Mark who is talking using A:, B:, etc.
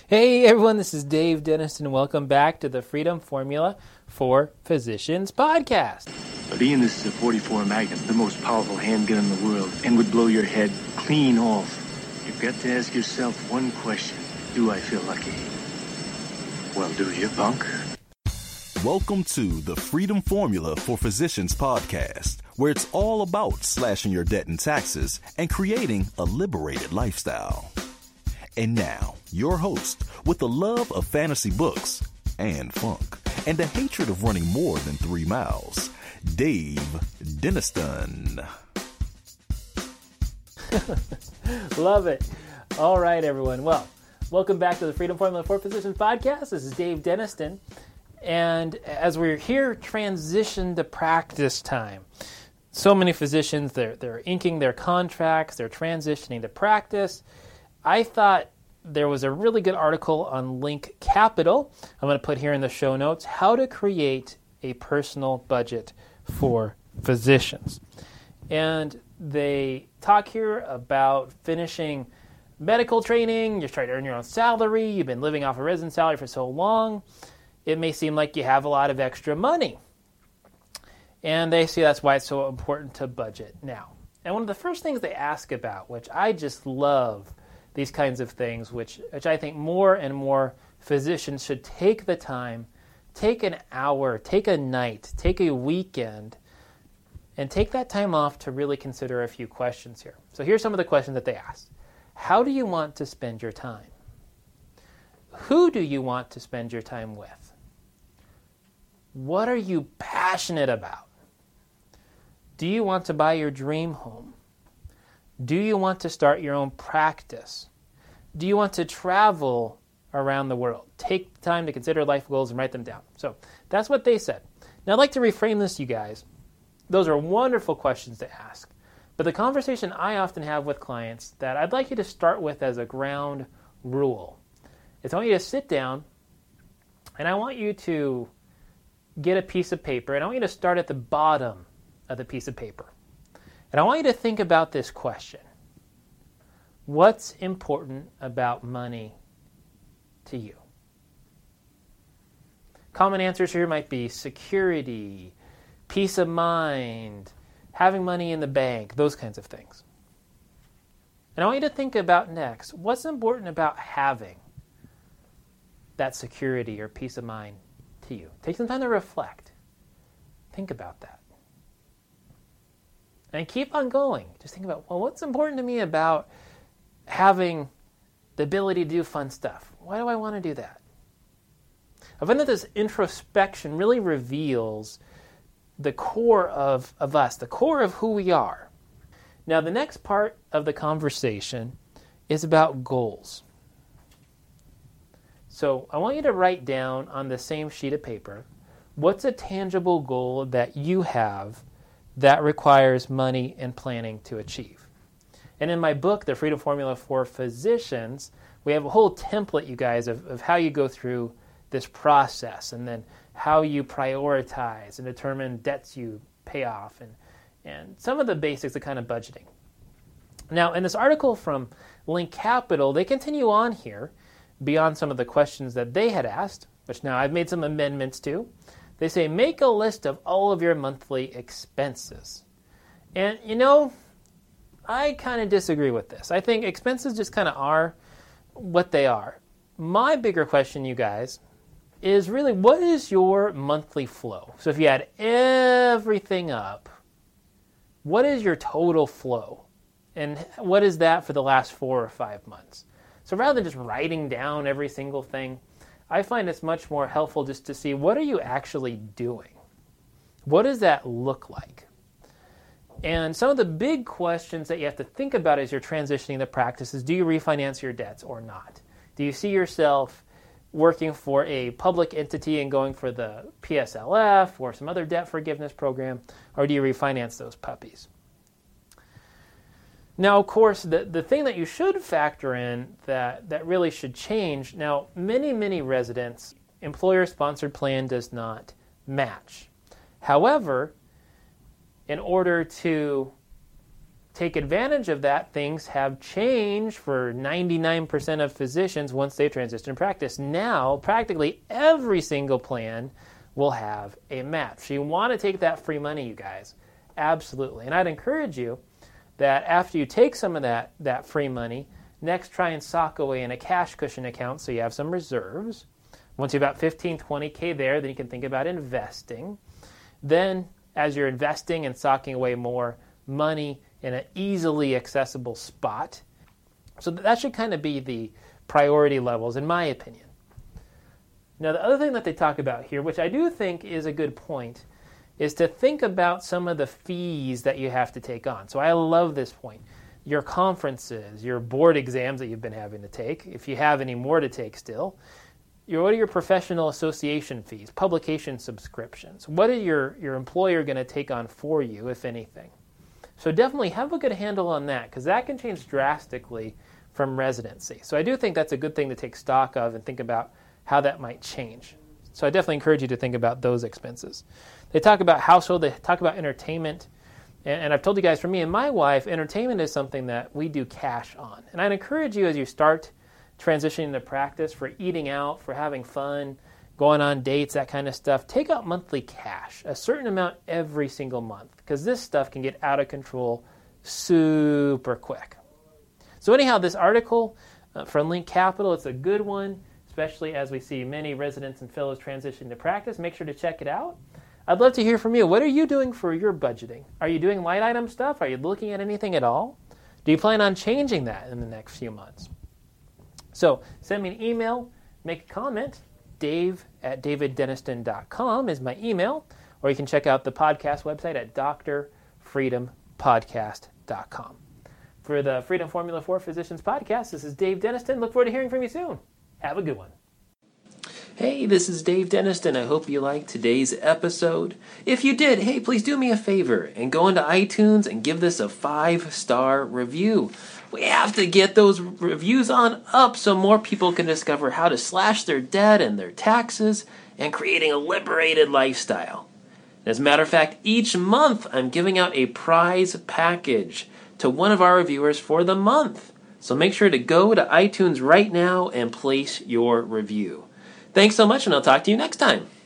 A: Hey everyone, this is Dave Dennis, and welcome back to the Freedom Formula for Physicians podcast.
B: But Ian, this is a 44 Magnum, the most powerful handgun in the world, and would blow your head clean off. You've got to ask yourself one question. Do I feel lucky? Well, do you, punk?
C: Welcome to the Freedom Formula for Physicians podcast, where it's all about slashing your debt and taxes and creating a liberated lifestyle. And now, your host, with the love of fantasy books and funk, and a hatred of running more than 3 miles, Dave Deniston.
A: Love it. All right, everyone. Well, welcome back to the Freedom Formula for Physicians podcast. This is Dave Deniston. And as we're here, transition to practice time. So many physicians, they're inking their contracts, they're transitioning to practice. I thought there was a really good article on Link Capital. I'm going to put here in the show notes, how to create a personal budget for physicians. And they talk here about finishing medical training. You're trying to earn your own salary. You've been living off a resident salary for so long. It may seem like you have a lot of extra money. And they say that's why it's so important to budget now. And one of the first things they ask about, which I just love, these kinds of things, which I think more and more physicians should take the time, take an hour, take a night, take a weekend, and take that time off to really consider a few questions here. So here's some of the questions that they ask. How do you want to spend your time? Who do you want to spend your time with? What are you passionate about? Do you want to buy your dream home? Do you want to start your own practice? Do you want to travel around the world? Take the time to consider life goals and write them down. So that's what they said. Now I'd like to reframe this, you guys. Those are wonderful questions to ask. But the conversation I often have with clients that I'd like you to start with as a ground rule is I want you to sit down and I want you to get a piece of paper and I want you to start at the bottom of the piece of paper. And I want you to think about this question. What's important about money to you? Common answers here might be security, peace of mind, having money in the bank, those kinds of things. And I want you to think about next, what's important about having that security or peace of mind to you? Take some time to reflect. Think about that. And keep on going. Just think about, well, what's important to me about having the ability to do fun stuff? Why do I want to do that? I find that this introspection really reveals the core of us, the core of who we are. Now, the next part of the conversation is about goals. So I want you to write down on the same sheet of paper, what's a tangible goal that you have that requires money and planning to achieve. And in my book, The Freedom Formula for Physicians, we have a whole template, you guys, of how you go through this process and then how you prioritize and determine debts you pay off and some of the basics of kind of budgeting. Now, in this article from Link Capital, they continue on here beyond some of the questions that they had asked, which now I've made some amendments to. They say, make a list of all of your monthly expenses. And, I kind of disagree with this. I think expenses just kind of are what they are. My bigger question, you guys, is really, what is your monthly flow? So if you add everything up, what is your total flow? And what is that for the last 4 or 5 months? So rather than just writing down every single thing, I find it's much more helpful just to see, what are you actually doing? What does that look like? And some of the big questions that you have to think about as you're transitioning to practice is, do you refinance your debts or not? Do you see yourself working for a public entity and going for the PSLF or some other debt forgiveness program, or do you refinance those puppies? Now, of course, the thing that you should factor in that really should change, now, many residents, employer-sponsored plan does not match. However, in order to take advantage of that, things have changed for 99% of physicians once they transition to practice. Now, practically every single plan will have a match. So you want to take that free money, you guys. Absolutely. And I'd encourage you that after you take some of that free money, next try and sock away in a cash cushion account so you have some reserves. Once you have about 15, 20K there, then you can think about investing. Then, as you're investing and socking away more money in an easily accessible spot. So that should kind of be the priority levels, in my opinion. Now, the other thing that they talk about here, which I do think is a good point, is to think about some of the fees that you have to take on. So I love this point. Your conferences, your board exams that you've been having to take, if you have any more to take still, what are your professional association fees, publication subscriptions? What are your employer going to take on for you, if anything? So definitely have a good handle on that, because that can change drastically from residency. So I do think that's a good thing to take stock of and think about how that might change. So I definitely encourage you to think about those expenses. They talk about household, they talk about entertainment. And I've told you guys, for me and my wife, entertainment is something that we do cash on. And I'd encourage you as you start transitioning into practice, for eating out, for having fun, going on dates, that kind of stuff, take out monthly cash, a certain amount every single month, because this stuff can get out of control super quick. So anyhow, this article from Link Capital, it's a good one, especially as we see many residents and fellows transition to practice. Make sure to check it out. I'd love to hear from you. What are you doing for your budgeting? Are you doing light item stuff? Are you looking at anything at all? Do you plan on changing that in the next few months? So send me an email, make a comment. Dave@daviddeniston.com is my email, or you can check out the podcast website at drfreedompodcast.com. For the Freedom Formula for Physicians podcast, this is Dave Deniston. Look forward to hearing from you soon. Have a good one. Hey, this is Dave Deniston. I hope you liked today's episode. If you did, hey, please do me a favor and go into iTunes and give this a 5-star review. We have to get those reviews on up so more people can discover how to slash their debt and their taxes and creating a liberated lifestyle. As a matter of fact, each month I'm giving out a prize package to one of our reviewers for the month. So make sure to go to iTunes right now and place your review. Thanks so much, and I'll talk to you next time.